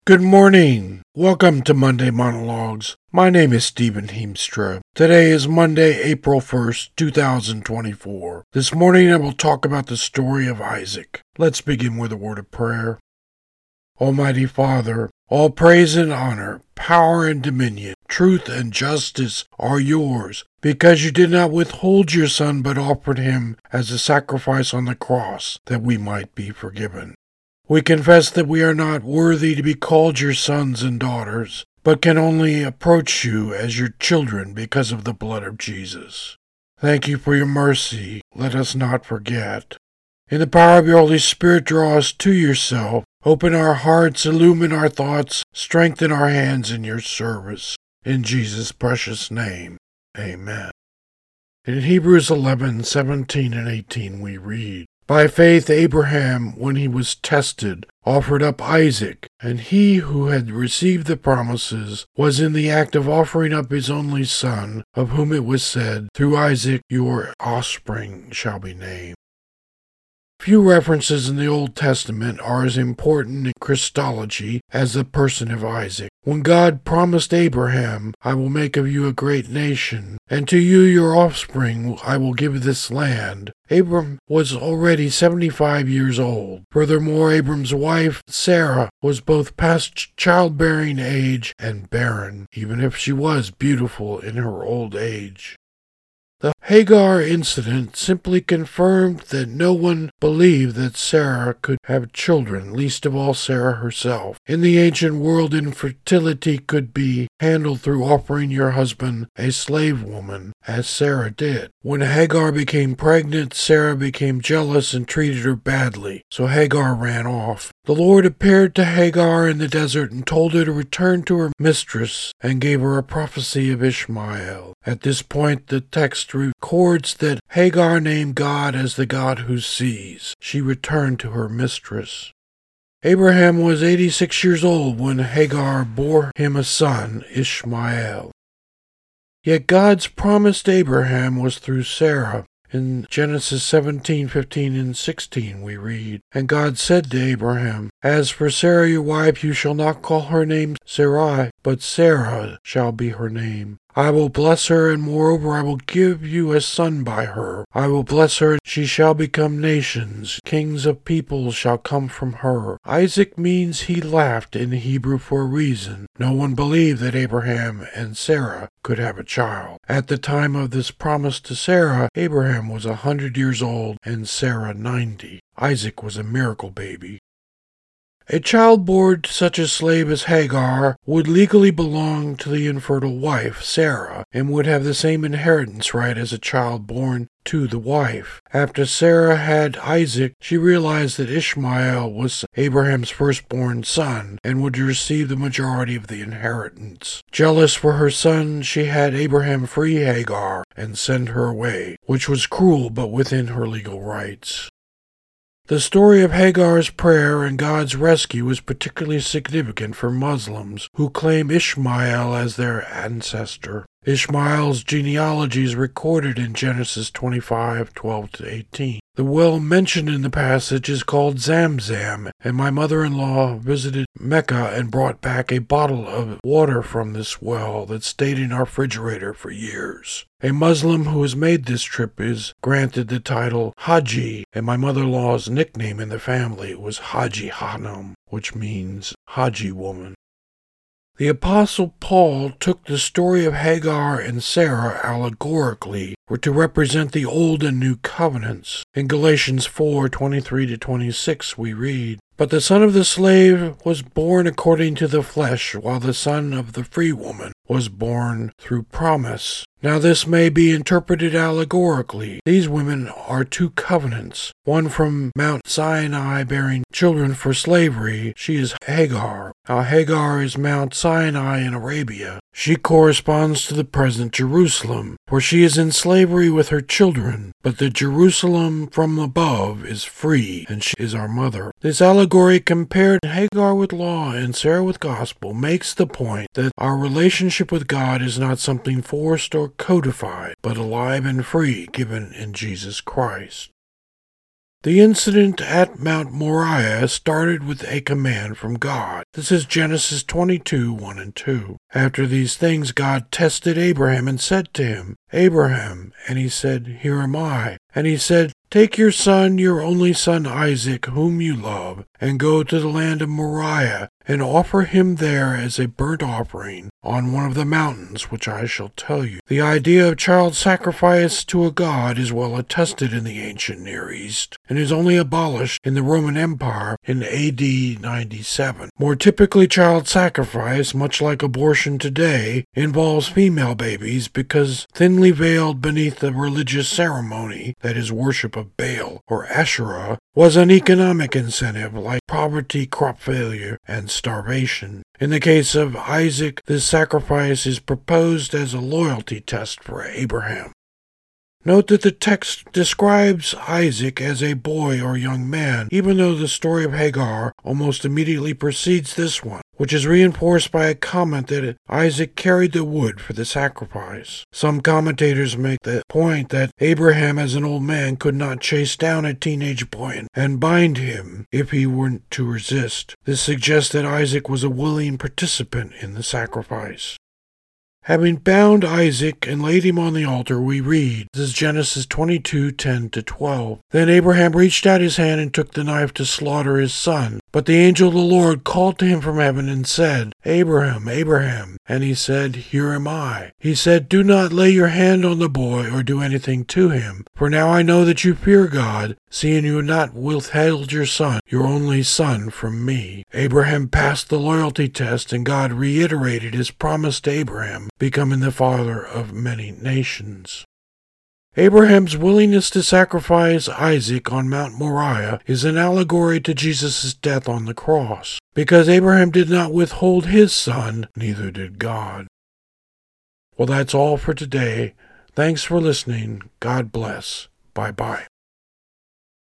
Good morning. Welcome to Monday Monologues. My name is Stephen Heemstra. Today is Monday, April 1st, 2024. This morning I will talk about the story of Isaac. Let's begin with a word of prayer. Almighty Father, all praise and honor, power and dominion, truth and justice are yours, because you did not withhold your Son but offered him as a sacrifice on the cross that we might be forgiven. We confess that we are not worthy to be called your sons and daughters, but can only approach you as your children because of the blood of Jesus. Thank you for your mercy. Let us not forget. In the power of your Holy Spirit, draw us to yourself. Open our hearts, illumine our thoughts, strengthen our hands in your service. In Jesus' precious name, amen. In Hebrews 11:17 and 18 we read, By faith Abraham, when he was tested, offered up Isaac, and he who had received the promises was in the act of offering up his only son, of whom it was said, Through Isaac your offspring shall be named. Few references in the Old Testament are as important in Christology as the person of Isaac. When God promised Abraham, I will make of you a great nation, and to you your offspring I will give this land, Abram was already 75 years old. Furthermore, Abram's wife, Sarah, was both past childbearing age and barren, even if she was beautiful in her old age. The Hagar incident simply confirmed that no one believed that Sarah could have children, least of all Sarah herself. In the ancient world, infertility could be handled through offering your husband a slave woman, as Sarah did. When Hagar became pregnant, Sarah became jealous and treated her badly, so Hagar ran off. The Lord appeared to Hagar in the desert and told her to return to her mistress and gave her a prophecy of Ishmael. At this point, the text records that Hagar named God as the God who sees. She returned to her mistress. Abraham was 86 years old when Hagar bore him a son, Ishmael. Yet God's promise to Abraham was through Sarah. In Genesis 17:15 and 16 we read, And God said to Abraham, As for Sarah your wife, you shall not call her name Sarai, but Sarah shall be her name. I will bless her, and moreover I will give you a son by her. I will bless her, and she shall become nations. Kings of peoples shall come from her. Isaac means he laughed in Hebrew for a reason. No one believed that Abraham and Sarah could have a child. At the time of this promise to Sarah, Abraham was 100 years old and Sarah 90. Isaac was a miracle baby. A child born to such a slave as Hagar would legally belong to the infertile wife, Sarah, and would have the same inheritance right as a child born to the wife. After Sarah had Isaac, she realized that Ishmael was Abraham's firstborn son and would receive the majority of the inheritance. Jealous for her son, she had Abraham free Hagar and send her away, which was cruel but within her legal rights. The story of Hagar's prayer and God's rescue is particularly significant for Muslims who claim Ishmael as their ancestor. Ishmael's genealogy is recorded in Genesis 25:12-18. The well mentioned in the passage is called Zamzam, and my mother-in-law visited Mecca and brought back a bottle of water from this well that stayed in our refrigerator for years. A Muslim who has made this trip is granted the title Haji, and my mother-in-law's nickname in the family was Haji Hanum, which means Haji woman. The Apostle Paul took the story of Hagar and Sarah allegorically to represent the Old and New Covenants. In Galatians 4:23-26 we read, But the son of the slave was born according to the flesh, while the son of the free woman was born through promise. Now this may be interpreted allegorically. These women are two covenants, one from Mount Sinai bearing children for slavery. She is Hagar. Now Hagar is Mount Sinai in Arabia. She corresponds to the present Jerusalem, for she is in slavery with her children, but the Jerusalem from above is free, and she is our mother. This allegory compared Hagar with law and Sarah with gospel makes the point that our relationship with God is not something forced or codified, but alive and free, given in Jesus Christ. The incident at Mount Moriah started with a command from God. This is Genesis 22, 1 and 2. After these things, God tested Abraham and said to him, Abraham, and he said, Here am I. And he said, Take your son, your only son Isaac, whom you love, and go to the land of Moriah, and offer him there as a burnt offering on one of the mountains which I shall tell you. The idea of child sacrifice to a god is well attested in the ancient Near East, and is only abolished in the Roman Empire in AD 97. More typically, child sacrifice, much like abortion today, involves female babies because thinly veiled beneath the religious ceremony, that is, worship of Baal or Asherah, was an economic incentive like poverty, crop failure, and starvation. In the case of Isaac, this sacrifice is proposed as a loyalty test for Abraham. Note that the text describes Isaac as a boy or young man, even though the story of Hagar almost immediately precedes this one, which is reinforced by a comment that Isaac carried the wood for the sacrifice. Some commentators make the point that Abraham as an old man could not chase down a teenage boy and bind him if he weren't to resist. This suggests that Isaac was a willing participant in the sacrifice. Having bound Isaac and laid him on the altar, we read, this is Genesis 22, 10-12. Then Abraham reached out his hand and took the knife to slaughter his son. But the angel of the Lord called to him from heaven and said, Abraham, Abraham. And he said, Here am I. He said, Do not lay your hand on the boy or do anything to him. For now I know that you fear God, seeing you have not withheld your son, your only son, from me. Abraham passed the loyalty test, and God reiterated his promise to Abraham, becoming the father of many nations. Abraham's willingness to sacrifice Isaac on Mount Moriah is an allegory to Jesus' death on the cross. Because Abraham did not withhold his son, neither did God. Well, that's all for today. Thanks for listening. God bless. Bye-bye.